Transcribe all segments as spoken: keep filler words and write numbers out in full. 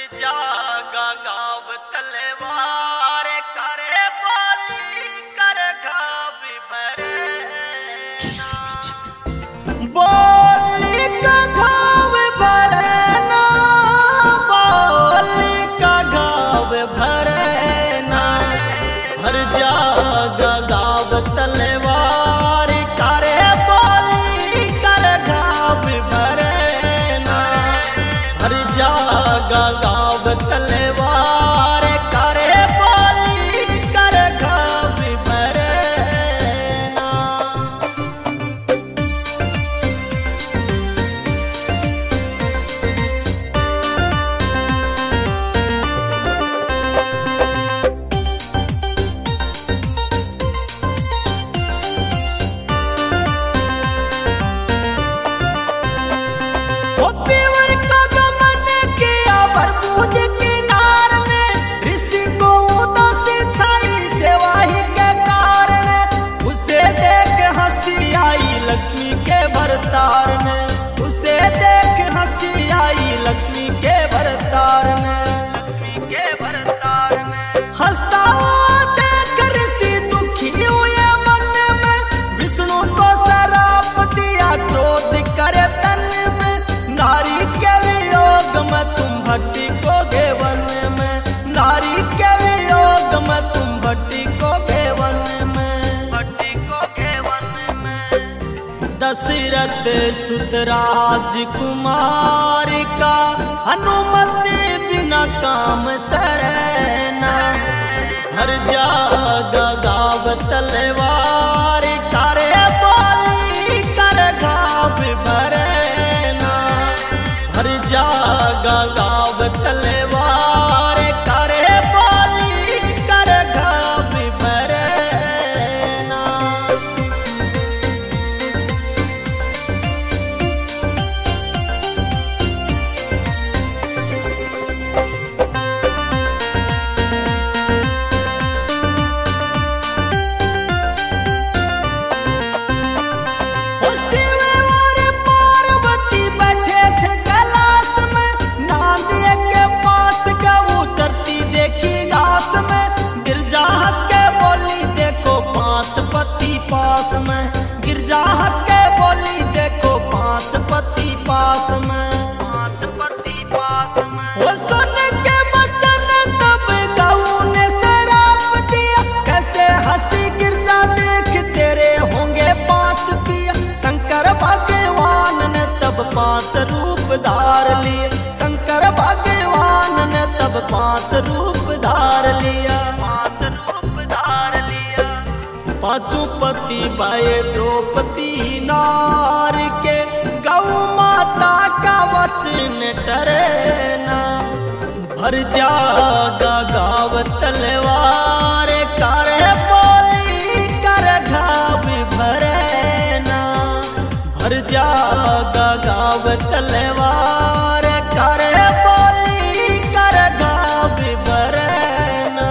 जागा गाव तलवार करे बोली कर घाव भरे बोली का घाव भरे ना बोली का घाव भरे ना हर जागा गाव तलवार करे बोली कर घाव भरे ना हर जागा गाव तलवार करे बोली कर घाव भरे ना। भरतार ने उसे देख हंसी आई लक्ष्मी के भरतार ने लक्ष्मी के भरतार ने हंसता हुआ देख ऋषि दुखी हुए मन में विष्णु को श्राप दिया क्रोध करे तन में नारी के वियोग में तुम भट्टी को गे वन में नारी के वियोग में तुम भट्टी को गे वन में भट्टी को गे वन में। दशरथ सुत राजकुमार का अनुमति बिना काम सरना हर जागा गाव तलवार करे बोली कर घाव भरे ना हर जागा गाव तलवार करे बोली कर घाव भरे ना। पास में गिरजा हंस के बोली देखो पांच पति पास में पांच पति पास में वो सुन के बचन तब गऊ ने शराप दिया कैसे हंसी गिरजा देख तेरे होंगे पांच पिया शंकर भगवान ने तब पांच रूप धार लिए शंकर भगवान ने तब पांच रूप धार लिया पांच रूप धार लिया। पांचों पति पाए द्रौपदी नार के गौ माता का वचन टरे ना भर जागा गाव तलवार करे बोली कर घाव भरे ना भर जागा गाव तलवार करे बोली कर घाव भरे ना।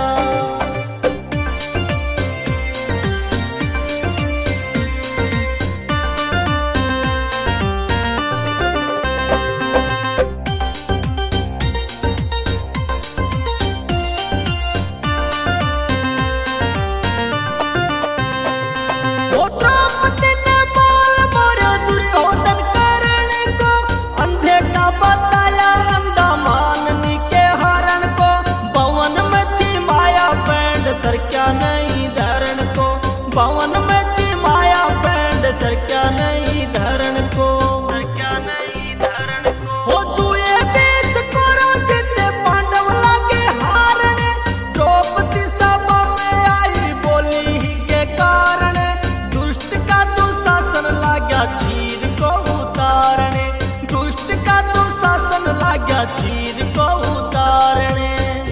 सर क्या नहीं धरण को भवन में थी माया पैंड सर क्या नहीं धरण को सर क्या नहीं धरण को हो जुए बीच करो जितने पांडव लगे हारने द्रौपदी सभा में आई बोली ही के कारण दुष्ट का दुशासन लाग्या चीर को उतारने दुष्ट का दुशासन लाग्या चीर को उतारने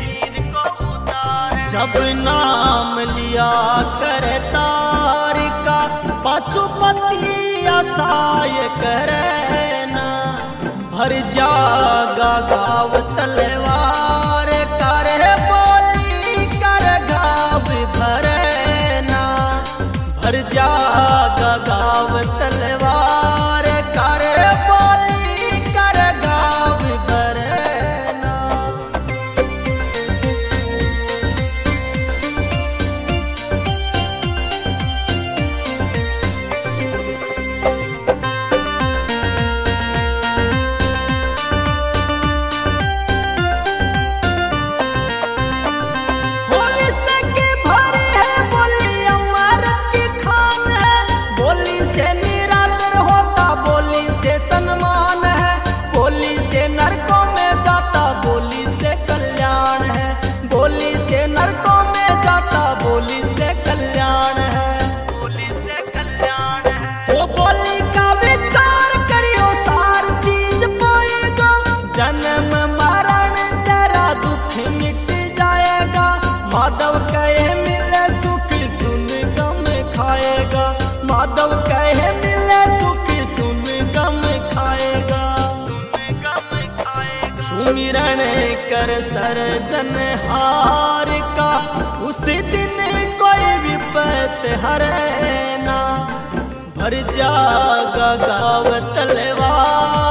जब नाम लिया करे तारिका पशुपति असहाय करे ना भर जागा गाव तलवार करे बोली कर घाव भरे ना भर जागा गाव तलवार करे बोली कर घाव भरे ना। सुमिरन कर सर्जन हार का, उस दिन कोई विपत हरे ना। भर जागा गाव तलवार